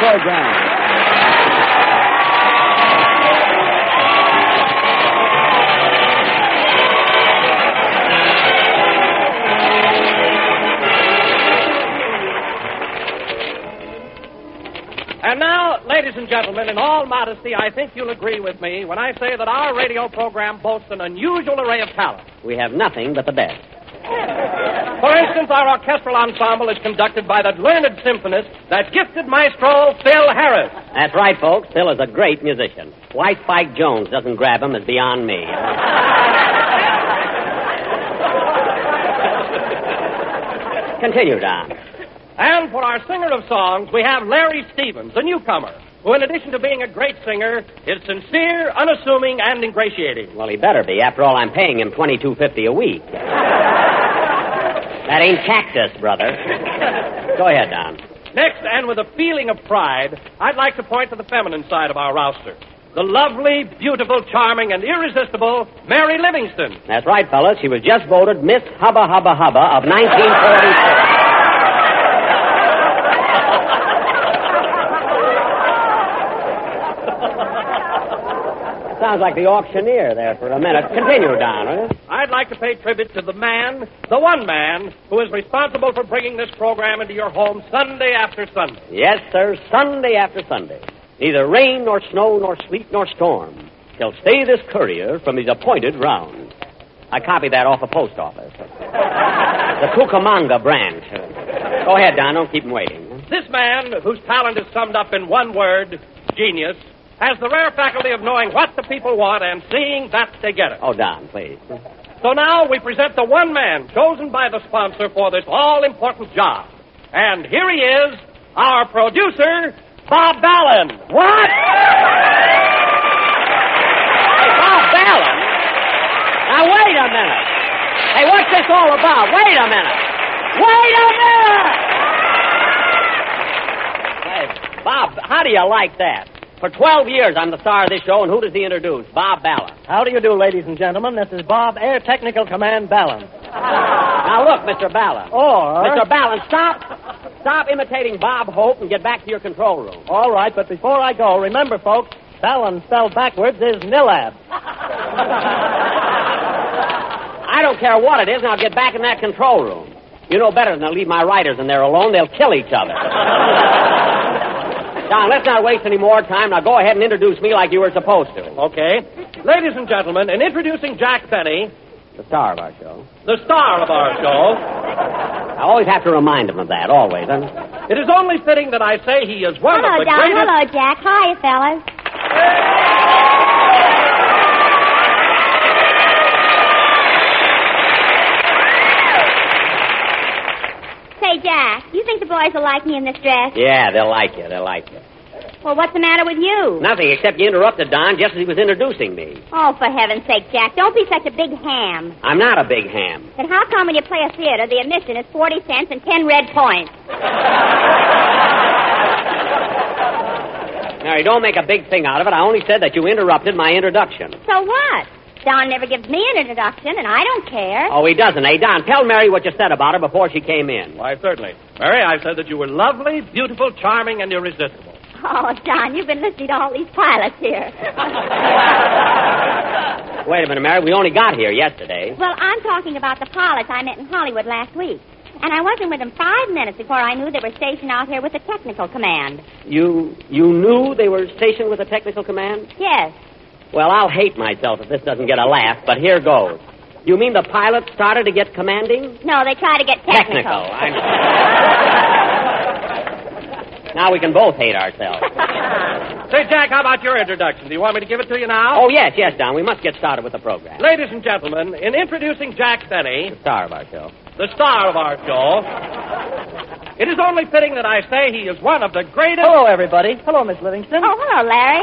program. And now, ladies and gentlemen, in all modesty, I think you'll agree with me when I say that our radio program boasts an unusual array of talent. We have nothing but the best. For instance, our orchestral ensemble is conducted by that learned symphonist, that gifted maestro, Phil Harris. That's right, folks. Phil is a great musician. Why Spike Jones doesn't grab him is beyond me. Continue, Don. And for our singer of songs, we have Larry Stevens, a newcomer, who, in addition to being a great singer, is sincere, unassuming, and ingratiating. Well, he better be. After all, I'm paying him $22.50 a week. That ain't cactus, brother. Go ahead, Don. Next, and with a feeling of pride, I'd like to point to the feminine side of our roster. The lovely, beautiful, charming, and irresistible Mary Livingston. That's right, fellas. She was just voted Miss Hubba Hubba Hubba of 1944. Sounds like the auctioneer there for a minute. Continue, Don, will you? I'd like to pay tribute to the man, the one man, who is responsible for bringing this program into your home Sunday after Sunday. Yes, sir, Sunday after Sunday. Neither rain, nor snow, nor sleet, nor storm shall stay this courier from his appointed round. I copied that off the post office. The Cucamonga branch. Go ahead, Don. Don't keep him waiting. This man, whose talent is summed up in one word, genius, has the rare faculty of knowing what the people want and seeing that they get it. Oh, Don, please. So now we present the one man chosen by the sponsor for this all-important job. And here he is, our producer, Bob Ballin. What? Hey, Bob Ballin? Now, wait a minute. Hey, what's this all about? Wait a minute. Wait a minute! Hey, Bob, how do you like that? For 12 years, I'm the star of this show, and who does he introduce? Bob Ballin. How do you do, ladies and gentlemen? This is Bob, Air Technical Command Ballin. Now, look, Mr. Ballin. Or... Mr. Ballin, stop imitating Bob Hope and get back to your control room. All right, but before I go, remember, folks, Ballin spelled backwards is Nilab. I don't care what it is, and I'll get back in that control room. You know better than to leave my writers in there alone. They'll kill each other. Don, let's not waste any more time. Now go ahead and introduce me like you were supposed to. Okay. Ladies and gentlemen, in introducing Jack Benny, the star of our show. The star of our show. I always have to remind him of that, always. Huh? It is only fitting that I say he is one of the Don. greatest... Hello, Jack. Hi, fellas. Say, Jack, you think the boys will like me in this dress? Yeah, they'll like you. They'll like you. Well, what's the matter with you? Nothing, except you interrupted Don just as he was introducing me. Oh, for heaven's sake, Jack, don't be such a big ham. I'm not a big ham. Then how come when you play a theater, the admission is 40 cents and 10 red points? Mary, don't make a big thing out of it. I only said that you interrupted my introduction. So what? Don never gives me an introduction, and I don't care. Oh, he doesn't, eh? Don, tell Mary what you said about her before she came in. Why, certainly. Mary, I said that you were lovely, beautiful, charming, and irresistible. Oh, Don, you've been listening to all these pilots here. Wait a minute, Mary. We only got here yesterday. Well, I'm talking about the pilots I met in Hollywood last week. And I wasn't with them 5 minutes before I knew they were stationed out here with the technical command. You knew they were stationed with the technical command? Yes. Well, I'll hate myself if this doesn't get a laugh, but here goes. You mean the pilots started to get commanding? No, they tried to get technical. Now we can both hate ourselves. Say, Jack, how about your introduction? Do you want me to give it to you now? Oh, yes, Don. We must get started with the program. Ladies and gentlemen, in introducing Jack Benny... The star of our show. The star of our show... It is only fitting that I say he is one of the greatest... Hello, everybody. Hello, Miss Livingston. Oh, hello, Larry.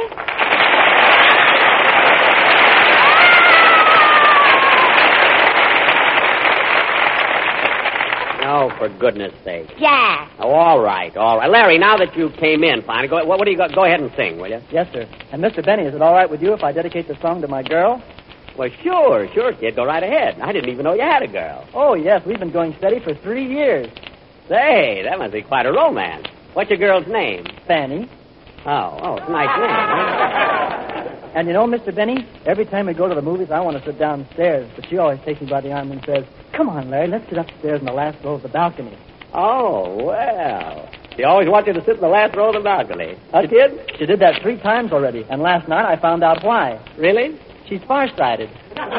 Oh, for goodness sake. Jack. Oh, all right. Larry, now that you came in, finally, what do you got? Go ahead and sing, will you? Yes, sir. And Mr. Benny, is it all right with you if I dedicate the song to my girl? Well, sure, kid. Go right ahead. I didn't even know you had a girl. Oh, yes. We've been going steady for 3 years. Say, that must be quite a romance. What's your girl's name? Fanny. Oh, it's a nice name. Huh? And you know, Mr. Benny, every time we go to the movies, I want to sit downstairs, but she always takes me by the arm and says, "Come on, Larry, let's sit upstairs in the last row of the balcony." Oh, well. She always wants you to sit in the last row of the balcony. Huh, kid? She did that 3 times already, and last night I found out why. Really? She's farsighted.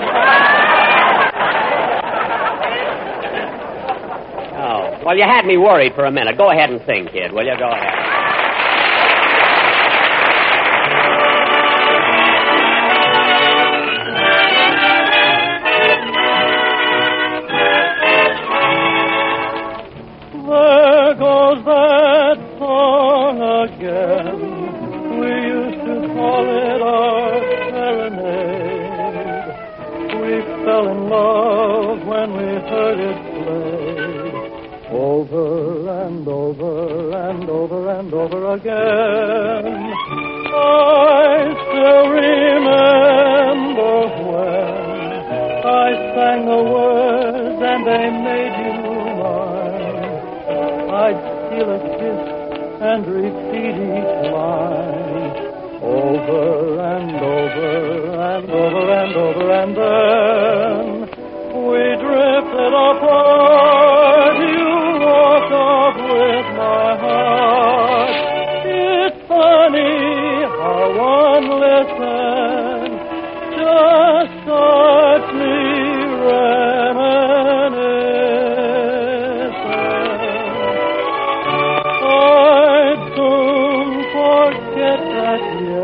Oh, well, you had me worried for a minute. Go ahead and sing, kid, will you? Go ahead. There goes that song again. We used to call it our serenade. We fell in love when we heard it played. Over and over and over and over again. I still remember when I sang the words and they made you mine. I'd steal a kiss and repeat each line over and over and over and over, and then we drifted apart. You walked off with my heart. It's funny how one listen just starts me reminiscing. I'd soon forget that,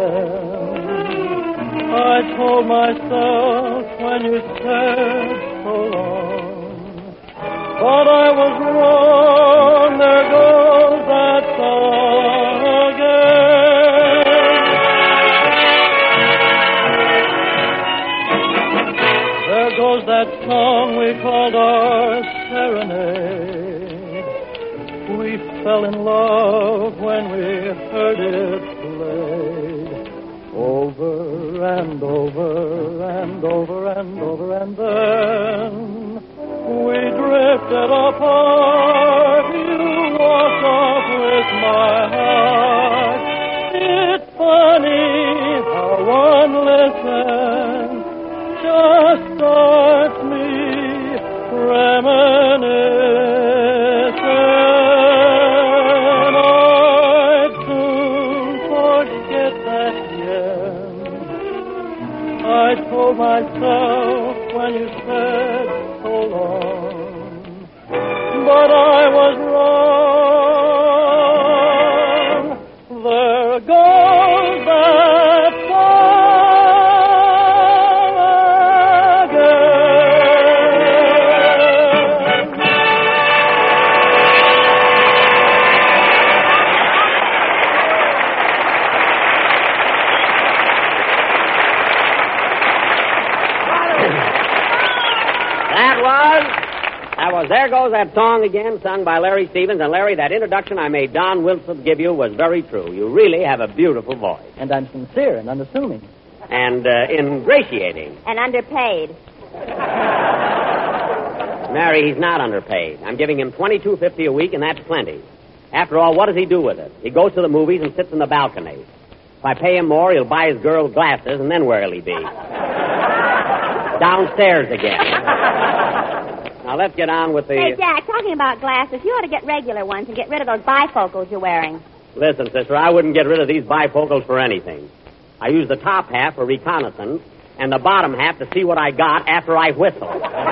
yes. I told myself when you said so long, but I was wrong. There goes that song again. There goes that song we called our serenade. We fell in love when we heard it played. Over and over and over and over, and then we drifted apart. You walked off with my heart. It's funny how one listen just starts me reminiscing. I'd soon forget that, yes. I told myself when you said so long, but I was wrong. There goes that song again. That was There Goes That Song Again, sung by Larry Stevens. And, Larry, that introduction I made Don Wilson give you was very true. You really have a beautiful voice. And I'm sincere and unassuming. And ingratiating. And underpaid. Mary, he's not underpaid. I'm giving him $22.50 a week, and that's plenty. After all, what does he do with it? He goes to the movies and sits in the balcony. If I pay him more, he'll buy his girl glasses, and then where'll he be? Downstairs again. Now, let's get on with the... Hey, Jack, talking about glasses, you ought to get regular ones and get rid of those bifocals you're wearing. Listen, sister, I wouldn't get rid of these bifocals for anything. I use the top half for reconnaissance and the bottom half to see what I got after I whistle.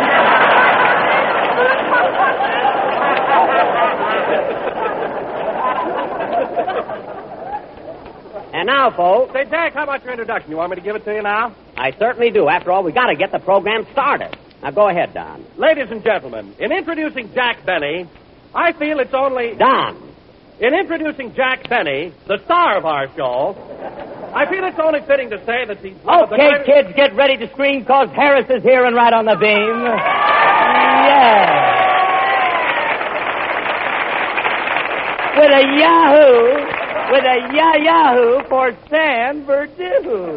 And now, folks... Say, Jack, how about your introduction? You want me to give it to you now? I certainly do. After all, we got to get the program started. Now, go ahead, Don. Ladies and gentlemen, in introducing Jack Benny, I feel it's only... Don. In introducing Jack Benny, the star of our show, I feel it's only fitting to say that he's... Okay, kids, get ready to scream, because Harris is here and right on the beam. Yeah. With a Yahoo! With a Yahoo for Sam Verdue.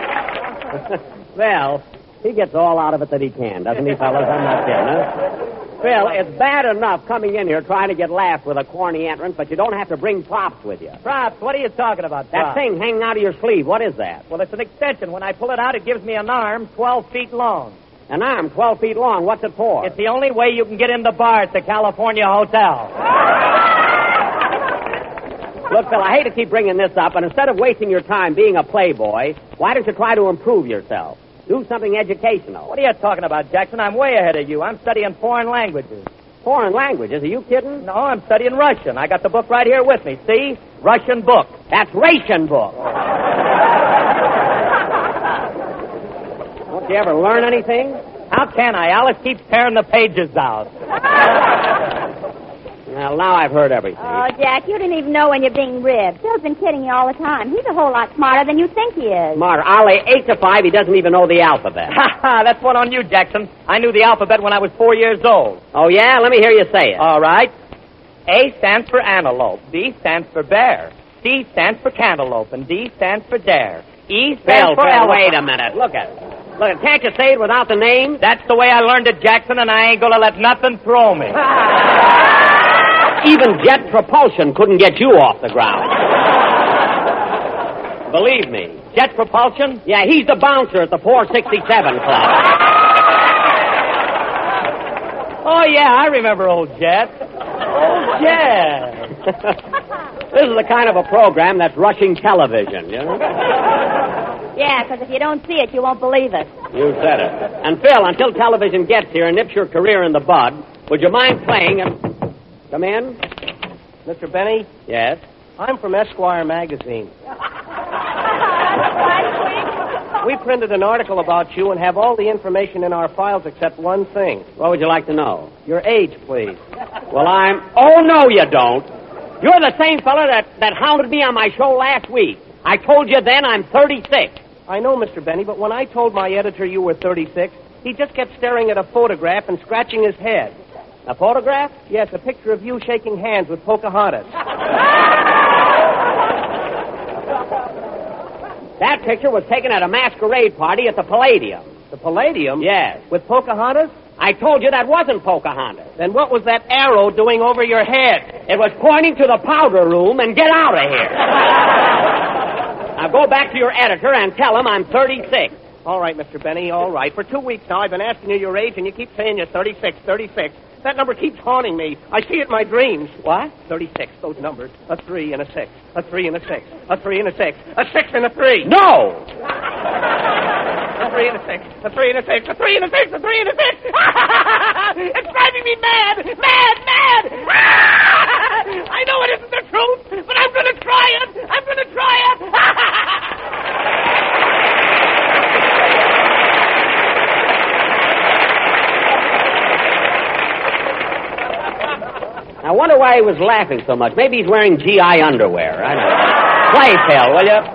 Well, he gets all out of it that he can, doesn't he, fellas? I'm not kidding, huh? Phil, it's bad enough coming in here trying to get laughs with a corny entrance, but you don't have to bring props with you. Props? What are you talking about, That props? thing hanging out of your sleeve, what is that? Well, it's an extension. When I pull it out, it gives me an arm 12 feet long. An arm 12 feet long. What's it for? It's the only way you can get in the bar at the California Hotel. Look, Phil, I hate to keep bringing this up, but instead of wasting your time being a playboy, why don't you try to improve yourself? Do something educational. What are you talking about, Jackson? I'm way ahead of you. I'm studying foreign languages. Foreign languages? Are you kidding? No, I'm studying Russian. I got the book right here with me. See? Russian book. That's ration book. Don't you ever learn anything? How can I? Alice keeps tearing the pages out. Well, now I've heard everything. Oh, Jack, you didn't even know when you're being ribbed. Phil's been kidding you all the time. He's a whole lot smarter than you think he is. Smarter. I'll lay 8 to 5. He doesn't even know the alphabet. Ha ha, that's one on you, Jackson. I knew the alphabet when I was 4 years old. Oh, yeah? Let me hear you say it. All right. A stands for antelope. B stands for bear. C stands for cantaloupe. And D stands for dare. E stands for Phil, elephant. wait a minute. Look at it. Look, can't you say it without the name? That's the way I learned it, Jackson, and I ain't gonna let nothing throw me. Even jet propulsion couldn't get you off the ground. Believe me. Jet propulsion? Yeah, he's the bouncer at the 467 Club. Oh, yeah, I remember old Jet. Old Jet. This is the kind of a program that's rushing television, you know? Yeah, because if you don't see it, you won't believe it. You said it. And, Phil, until television gets here and nips your career in the bud, would you mind playing and... Come in? Mr. Benny, Yes? I'm from Esquire magazine. We printed an article about you and have all the information in our files except one thing. What would you like to know? Your age, please. Well, Oh, no, you don't. You're the same fella that hounded me on my show last week. I told you then I'm 36. I know, Mr. Benny, but when I told my editor you were 36, he just kept staring at a photograph and scratching his head. A photograph? Yes, a picture of you shaking hands with Pocahontas. That picture was taken at a masquerade party at the Palladium. The Palladium? Yes. With Pocahontas? I told you that wasn't Pocahontas. Then what was that arrow doing over your head? It was pointing to the powder room and get out of here. Now go back to your editor and tell him I'm 36. All right, Mr. Benny, all right. For 2 weeks now, I've been asking you your age, and you keep saying you're 36, 36. That number keeps haunting me. I see it in my dreams. What? 36, those numbers. A 3 and a 6. A 3 and a 6. A 3 and a 6. A 6 and a 3. No! A 3 and a 6. A 3 and a 6. A 3 and a 6. A 3 and a 6. It's driving me mad. Mad, mad. I know it isn't the truth, but I'm going to try it. I'm going to try it. I wonder why he was laughing so much. Maybe he's wearing GI underwear. I don't know. Play, Phil, will you?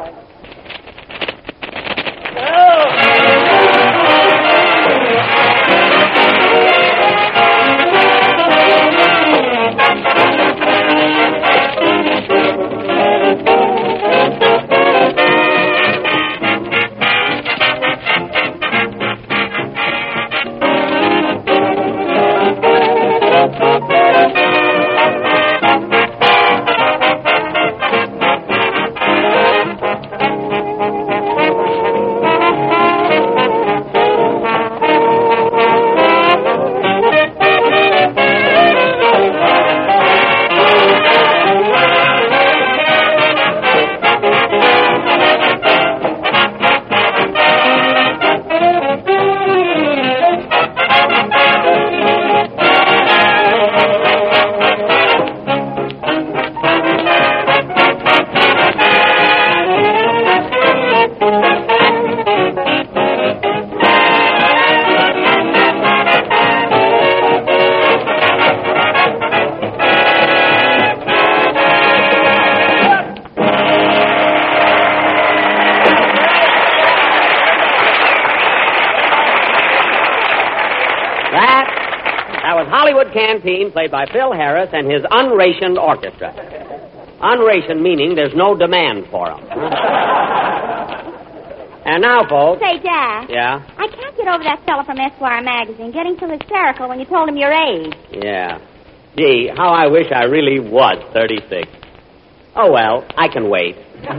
Hollywood Canteen, played by Phil Harris and his unrationed orchestra. Unrationed meaning there's no demand for them. And now, folks. Say, Jack. Yeah? I can't get over that fella from Esquire magazine getting so hysterical when you told him your age. Yeah. Gee, how I wish I really was 36. Oh, well, I can wait.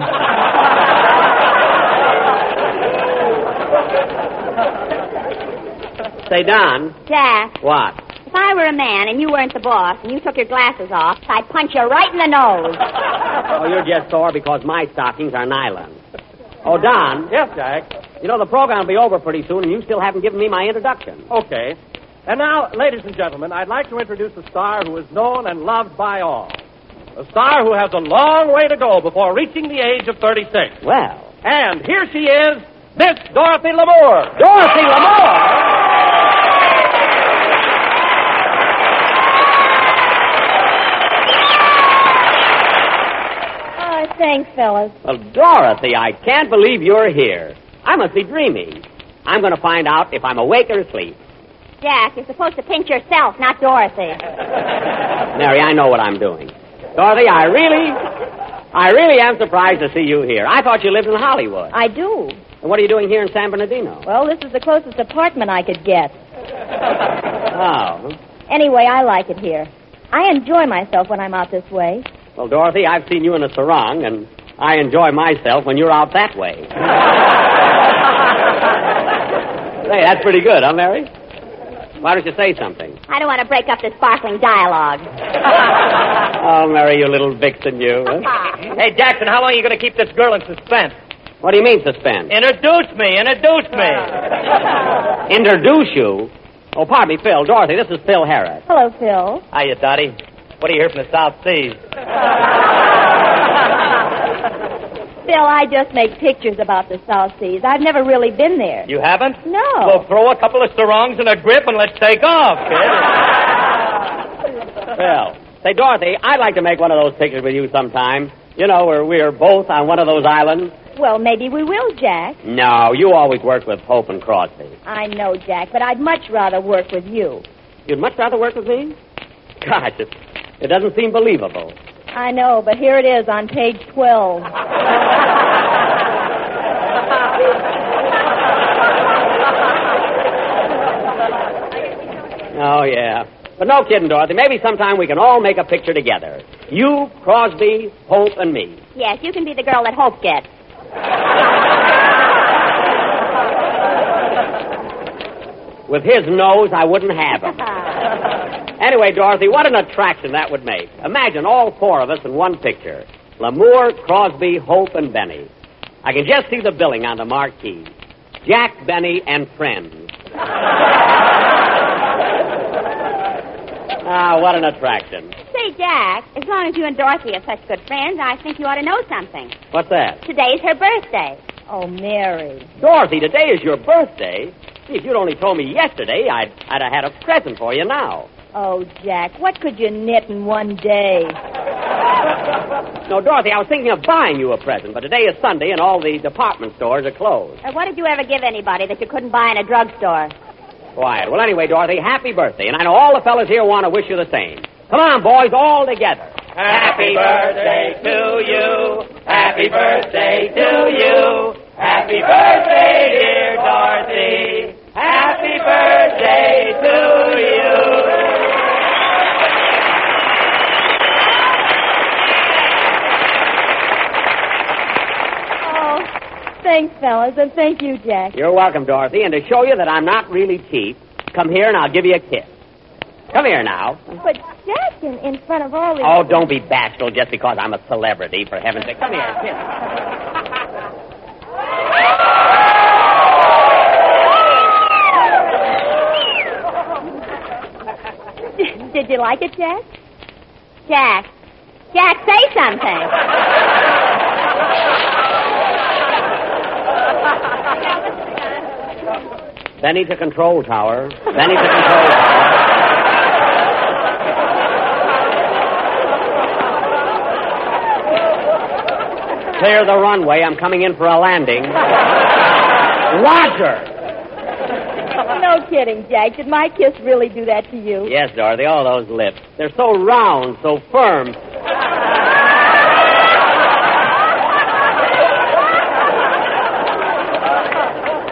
Say, Don. Jack. What? If I were a man and you weren't the boss and you took your glasses off, I'd punch you right in the nose. Oh, you're just sore because my stockings are nylon. Oh, Don. Yes, Jack. You know, the program will be over pretty soon, and you still haven't given me my introduction. Okay. And now, ladies and gentlemen, I'd like to introduce a star who is known and loved by all. A star who has a long way to go before reaching the age of 36. Well. And here she is, Miss Dorothy Lamour. Dorothy Lamour? Thanks, fellas. Well, Dorothy, I can't believe you're here. I must be dreaming. I'm going to find out if I'm awake or asleep. Jack, you're supposed to pinch yourself, not Dorothy. Mary, I know what I'm doing. Dorothy, I really am surprised to see you here. I thought you lived in Hollywood. I do. And what are you doing here in San Bernardino? Well, this is the closest apartment I could get. Oh. Anyway, I like it here. I enjoy myself when I'm out this way. Well, Dorothy, I've seen you in a sarong, and I enjoy myself when you're out that way. Hey, that's pretty good, huh, Mary? Why don't you say something? I don't want to break up this sparkling dialogue. Oh, Mary, you little vixen, you. Huh? Hey, Jackson, how long are you going to keep this girl in suspense? What do you mean, suspense? Introduce me. Introduce you? Oh, pardon me, Phil. Dorothy, this is Phil Harris. Hello, Phil. Hiya, Dottie. What do you hear from the South Seas? Phil, I just make pictures about the South Seas. I've never really been there. You haven't? No. Well, throw a couple of sarongs and a grip and let's take off, kid. Phil. Say, Dorothy, I'd like to make one of those pictures with you sometime. You know, where we're both on one of those islands. Well, maybe we will, Jack. No, you always work with Hope and Crosby. I know, Jack, but I'd much rather work with you. You'd much rather work with me? Gosh, it doesn't seem believable. I know, but here it is on page 12. Oh, yeah. But no kidding, Dorothy. Maybe sometime we can all make a picture together. You, Crosby, Hope, and me. Yes, you can be the girl that Hope gets. With his nose, I wouldn't have him. Anyway, Dorothy, what an attraction that would make. Imagine all four of us in one picture. Lamour, Crosby, Hope, and Benny. I can just see the billing on the marquee. Jack, Benny, and friends. Ah, what an attraction. Say, Jack, as long as you and Dorothy are such good friends, I think you ought to know something. What's that? Today's her birthday. Oh, Mary. Dorothy, today is your birthday. See, if you'd only told me yesterday, I'd have had a present for you now. Oh, Jack, what could you knit in one day? No, Dorothy, I was thinking of buying you a present, but today is Sunday and all the department stores are closed. What did you ever give anybody that you couldn't buy in a drugstore? Quiet. Well, anyway, Dorothy, happy birthday. And I know all the fellas here want to wish you the same. Come on, boys, all together. Happy birthday to you. Happy birthday to you. Happy birthday, dear Dorothy. Happy birthday to you. Oh, thanks, fellas, and thank you, Jack. You're welcome, Dorothy. And to show you that I'm not really cheap, come here and I'll give you a kiss. Come here now. But, Jack, in front of all these... Oh, don't be bashful just because I'm a celebrity, for heaven's sake. Come here, kiss. Did you like it, Jack? Jack, say something. Benny to control tower. Benny to control tower. Clear the runway. I'm coming in for a landing. Roger! No kidding, Jack. Did my kiss really do that to you? Yes, Dorothy, all those lips. They're so round, so firm.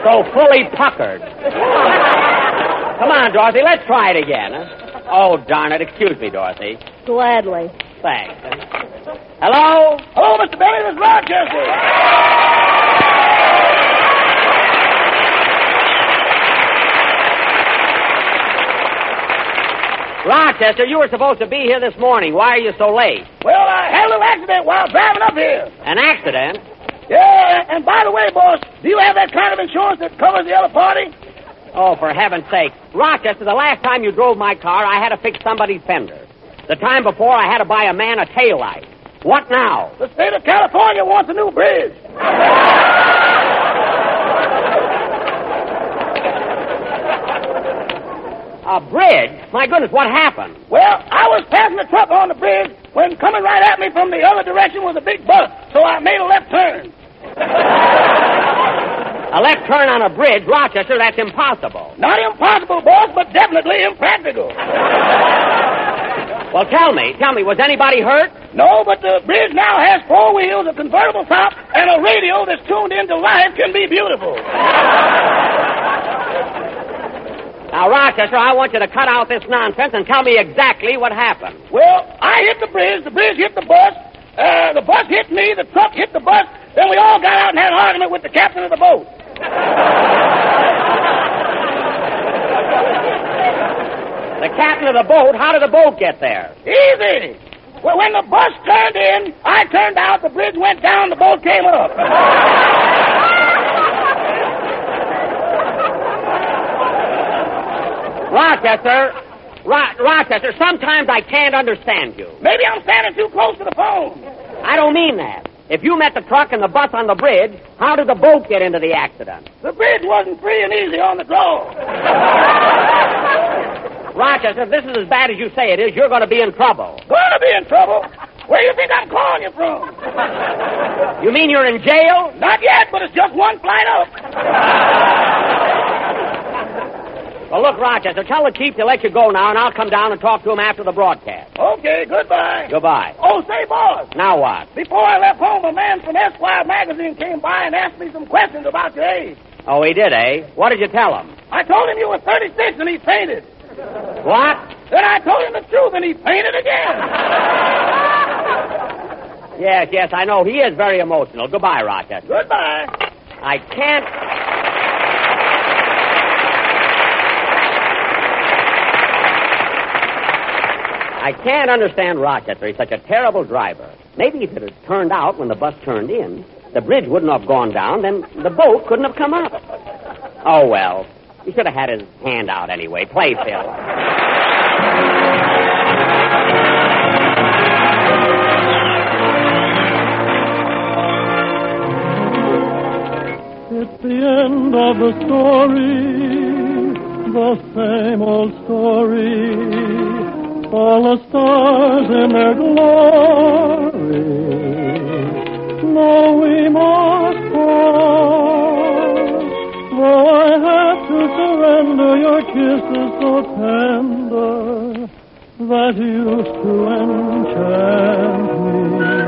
so fully puckered. Come on, Dorothy, let's try it again. Huh? Oh, darn it. Excuse me, Dorothy. Gladly. Thanks. Hello? Hello, Mr. Bailey. This is Rochester. Rochester, you were supposed to be here this morning. Why are you so late? Well, I had a little accident while driving up here. An accident? Yeah, and by the way, boss, do you have that kind of insurance that covers the other party? Oh, for heaven's sake. Rochester, the last time you drove my car, I had to fix somebody's fender. The time before, I had to buy a man a taillight. What now? The state of California wants a new bridge. A bridge? My goodness, what happened? Well, I was passing a truck on the bridge when coming right at me from the other direction was a big bus, so I made a left turn. A left turn on a bridge? Rochester, that's impossible. Not impossible, boss, but definitely impractical. Well, tell me, was anybody hurt? No, but the bridge now has 4 wheels, a convertible top, and a radio that's tuned into Life Can Be Beautiful. Now, Rochester, I want you to cut out this nonsense and tell me exactly what happened. Well, I hit the bridge hit the bus hit me, the truck hit the bus, then we all got out and had an argument with the captain of the boat. The captain of the boat? How did the boat get there? Easy. Well, when the bus turned in, I turned out, the bridge went down, the boat came up. Rochester, sometimes I can't understand you. Maybe I'm standing too close to the phone. I don't mean that. If you met the truck and the bus on the bridge, how did the boat get into the accident? The bridge wasn't free and easy on the draw. Rochester, if this is as bad as you say it is, you're going to be in trouble. Going to be in trouble? Where do you think I'm calling you from? You mean you're in jail? Not yet, but it's just one flight up. Well, look, Rochester, tell the chief to let you go now, and I'll come down and talk to him after the broadcast. Okay, goodbye. Goodbye. Oh, say, boss. Now what? Before I left home, a man from Esquire magazine came by and asked me some questions about your age. Oh, he did, eh? What did you tell him? I told him you were 36 and he fainted. What? Then I told him the truth and he fainted again. Yes, I know. He is very emotional. Goodbye, Rochester. Goodbye. I can't... I can't understand Rochester. He's such a terrible driver. Maybe if it had turned out when the bus turned in, the bridge wouldn't have gone down, then the boat couldn't have come up. Oh, well. He should have had his hand out anyway. Play, Phil. It's the end of the story, the same old story. All the stars in their glory. No, we must part. Though I have to surrender your kisses so tender that used to enchant me.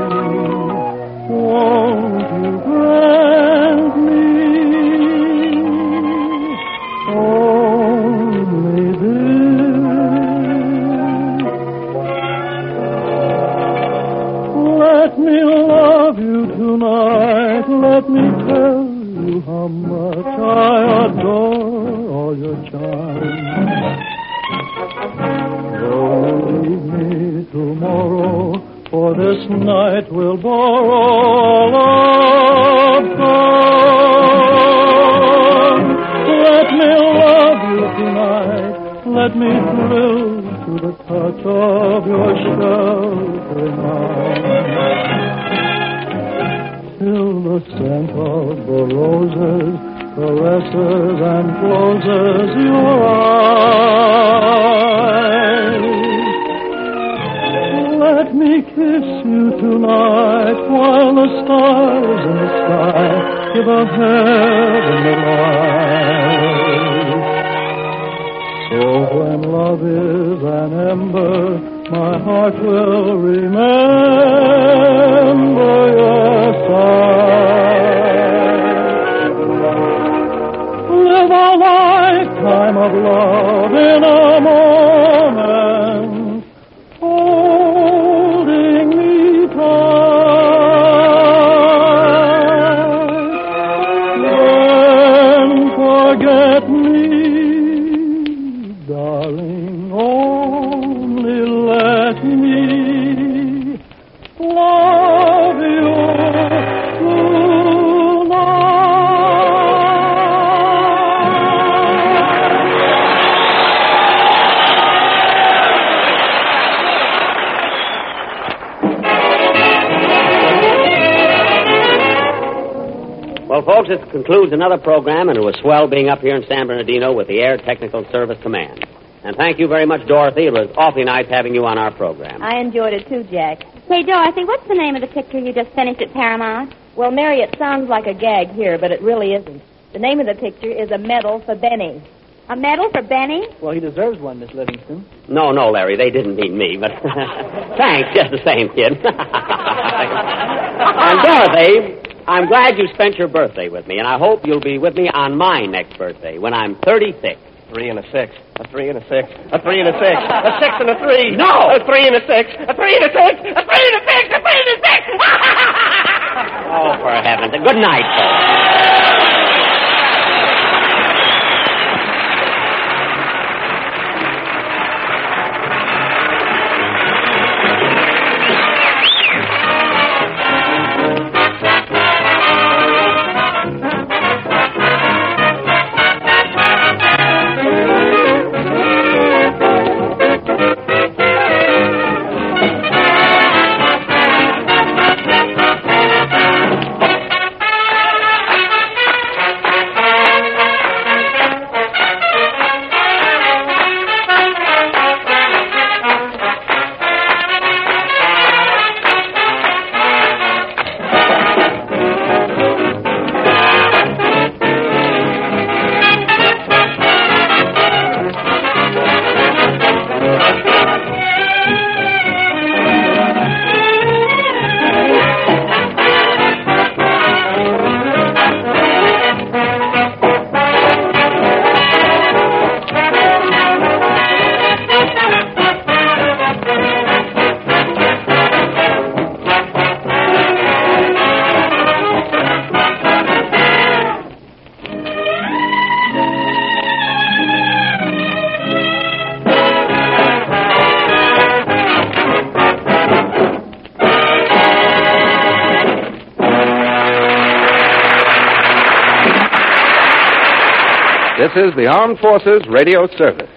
Won't you grant me only this? Let me love you tonight. Let me tell you how much I adore all your charms. Don't leave me tomorrow, for this night will borrow all of song. Let me love you tonight. Let me thrill to the touch of your sheltering arms. Till the scent of the roses caresses and closes your eyes. Let me kiss you tonight while the stars in the sky give a heavenly light. So when love is an ember, my heart will remember your sigh. time of love in a moment, holding me tight. Then forget me, darling, only let me love you Well, folks, this concludes another program, and it was swell being up here in San Bernardino with the Air Technical Service Command. And thank you very much, Dorothy. It was awfully nice having you on our program. I enjoyed it too, Jack. Hey, Dorothy, what's the name of the picture you just finished at Paramount? Well, Mary, it sounds like a gag here, but it really isn't. The name of the picture is A Medal for Benny. A medal for Benny? Well, he deserves one, Miss Livingston. No, Larry, they didn't mean me, but thanks just the same, kid. And Dorothy, I'm glad you spent your birthday with me, and I hope you'll be with me on my next birthday when I'm 36. 3 and a 6. A 3 and a 6. A 3 and a 6. A 6 and a 3. No! A 3 and a 6. A 3 and a 6. A 3 and a 6. A 3 and a 6. Oh, for heaven's sake. Good night, folks. This is the Armed Forces Radio Service.